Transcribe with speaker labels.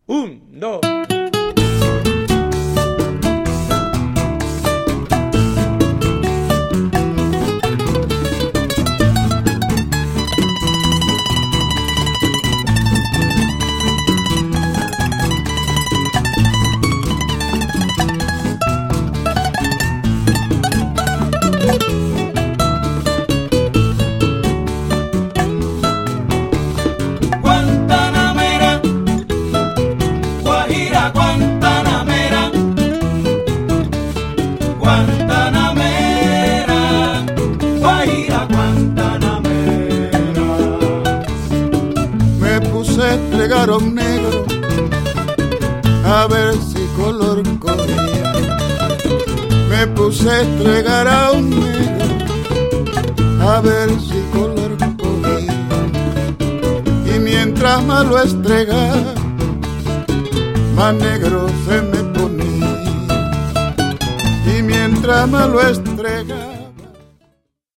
Speaker 1: Un, dos.
Speaker 2: Guantanamera, Guajira, Guantanamera, Guantanamera, Guajira, Guantanamera.
Speaker 3: Me puse a entregar a un negro a ver si color cogía. Me puse a entregar a un negro a ver si color cogía. Y mientras más lo estregaba, más negro se me ponía. Y mientras más lo estregaba,